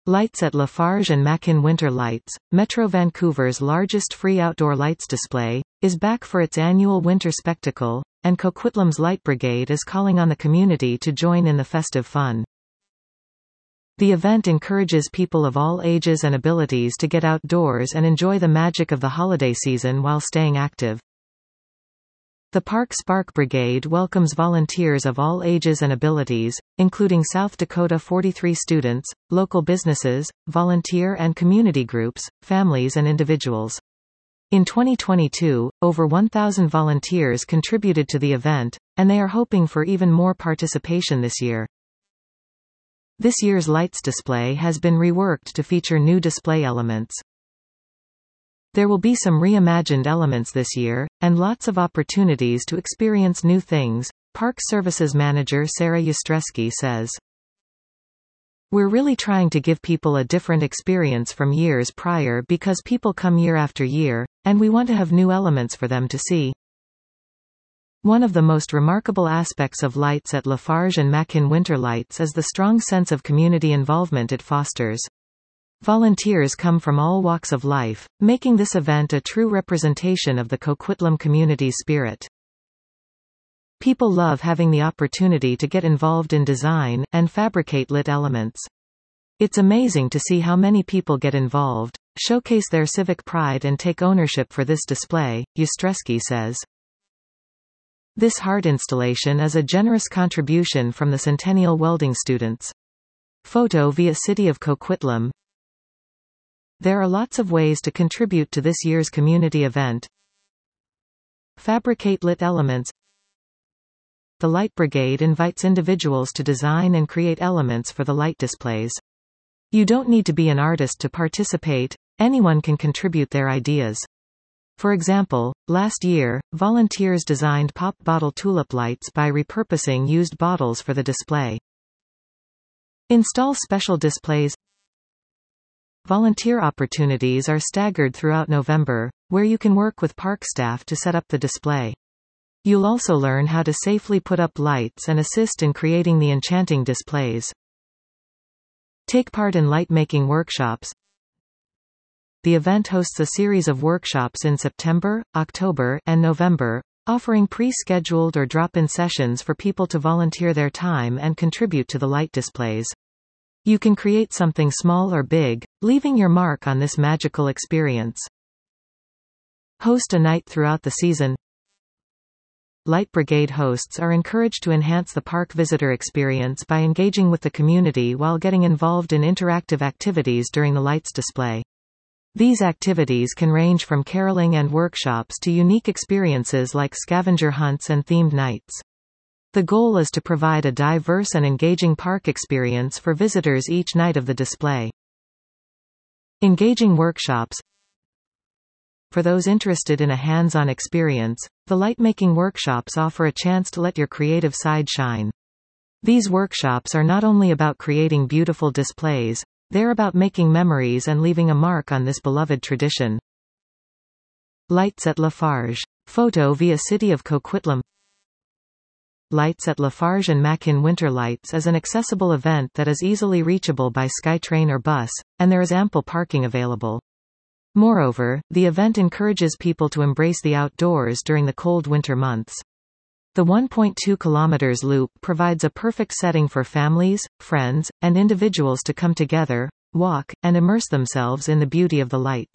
Lights at Lafarge and Mackin Winter Lights, Metro Vancouver's largest free outdoor lights display, is back for its annual winter spectacle, and Coquitlam's Light Brigade is calling on the community to join in the festive fun. The event encourages people of all ages and abilities to get outdoors and enjoy the magic of the holiday season while staying active. The Park Spark Brigade welcomes volunteers of all ages and abilities, including South Dakota 43 students, local businesses, volunteer and community groups, families and individuals. In 2022, over 1,000 volunteers contributed to the event, and they are hoping for even more participation this year. This year's lights display has been reworked to feature new display elements. There will be some reimagined elements this year, and lots of opportunities to experience new things, Park Services Manager Sarah Yastreski says. We're really trying to give people a different experience from years prior because people come year after year, and we want to have new elements for them to see. One of the most remarkable aspects of lights at Lafarge and Mackin Winter Lights is the strong sense of community involvement it fosters. Volunteers come from all walks of life, making this event a true representation of the Coquitlam community spirit. People love having the opportunity to get involved in design and fabricate lit elements. It's amazing to see how many people get involved, showcase their civic pride and take ownership for this display, Yastreski says. This heart installation is a generous contribution from the Centennial Welding students. Photo via City of Coquitlam. There are lots of ways to contribute to this year's community event. Fabricate lit elements. The Light Brigade invites individuals to design and create elements for the light displays. You don't need to be an artist to participate, anyone can contribute their ideas. For example, last year, volunteers designed pop bottle tulip lights by repurposing used bottles for the display. Install special displays. Volunteer opportunities are staggered throughout November, where you can work with park staff to set up the display. You'll also learn how to safely put up lights and assist in creating the enchanting displays. Take part in light-making workshops. The event hosts a series of workshops in September, October, and November, offering pre-scheduled or drop-in sessions for people to volunteer their time and contribute to the light displays. You can create something small or big, leaving your mark on this magical experience. Host a night throughout the season. Light Brigade hosts are encouraged to enhance the park visitor experience by engaging with the community while getting involved in interactive activities during the lights display. These activities can range from caroling and workshops to unique experiences like scavenger hunts and themed nights. The goal is to provide a diverse and engaging park experience for visitors each night of the display. Engaging workshops. For those interested in a hands-on experience, the light-making workshops offer a chance to let your creative side shine. These workshops are not only about creating beautiful displays, they're about making memories and leaving a mark on this beloved tradition. Lights at Lafarge. Photo via City of Coquitlam. Lights at Lafarge and Mackin Winter Lights is an accessible event that is easily reachable by SkyTrain or bus, and there is ample parking available. Moreover, the event encourages people to embrace the outdoors during the cold winter months. The 1.2 km loop provides a perfect setting for families, friends, and individuals to come together, walk, and immerse themselves in the beauty of the lights.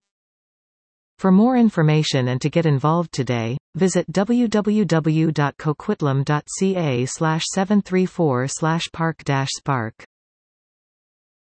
For more information and to get involved today, visit www.coquitlam.ca/734/park-spark.